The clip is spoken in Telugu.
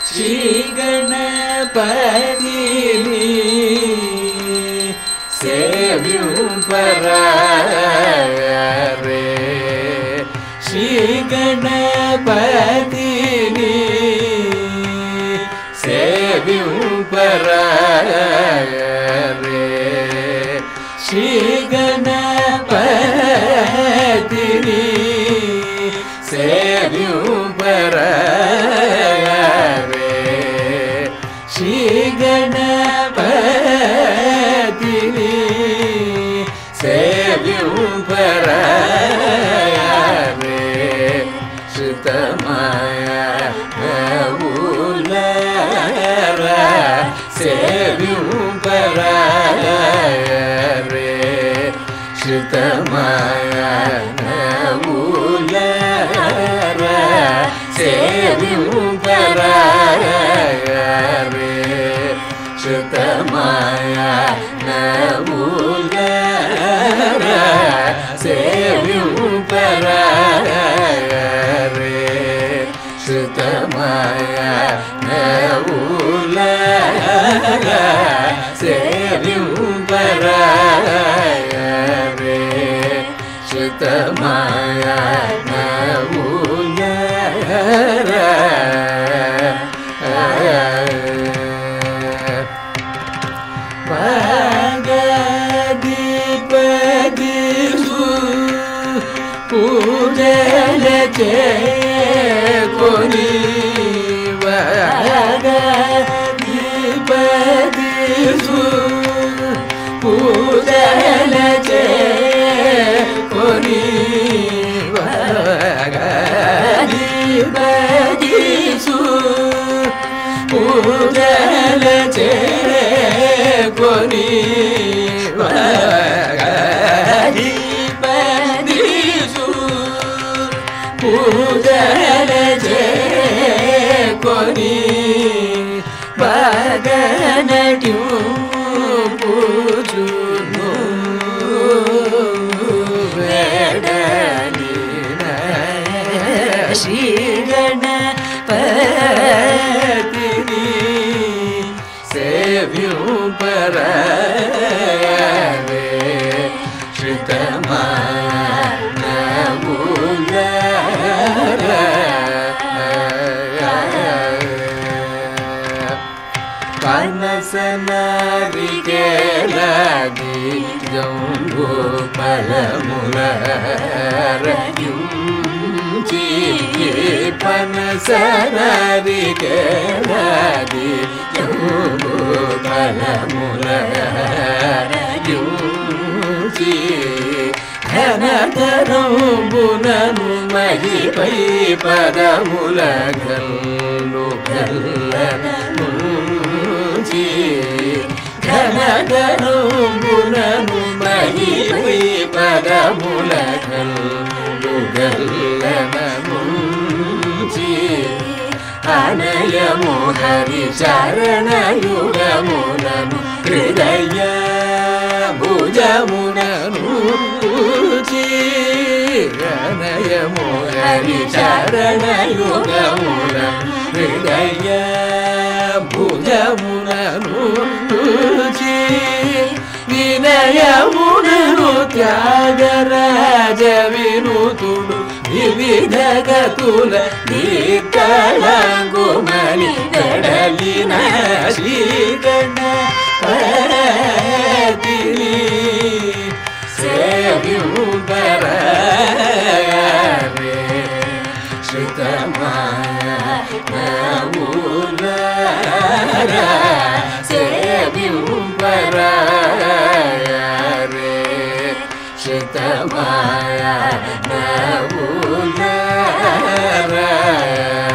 శ్రీ గణపతిని సేవింపరారే శ్రీ గణపతిని సేవింపరారే శ్రీ గణపతిని సేవింపరారే శ్రీ గణపతిని సేవింపరారే శృతమాయ గౌలరా సేవింపరారే శృతమాయ గౌలరా సేవింపరారే శృతమాయ గౌలరా సేవింపరారే శృతమాయ గౌలరా సేవింపరారే శృతమాయ గౌలరా పగదిపదిసు పూజల చేకొని పగదిపదిసు పూజల చేకొని పగదిపదిసు పూజల చేకొని పగదిపదిసు పూజల చేకొని పగనటి పూజును వేడని శ్రీ గణపతిని సేవింపరారే శృతమాయ గౌలరా పనసనారికేలాది జంబు ఫలములరగించి పనసనారికేలాది జంబు ఫలములరగించి ఘనతరంబునను మహిపై పదముల గల్లు గల్లనుంచి ఘనతరంబునను మహిపై పదముల గల్లు గల్లనుంచి అనయము హరి చరణయుగములను హృదయ భుజమునను పూచి అనయము హరి చరణయుగములను హృదయ భుజమునను పూచి వినయమునను త్యాగరాజ వినుతుడు వివిధ గతుల దీర్ఘలాంగుమని గడలిన శ్రీ గణపతిని సేవింపరారే శృతమాయ గౌలరా సేవింపరారే శృతమాయ గౌలరా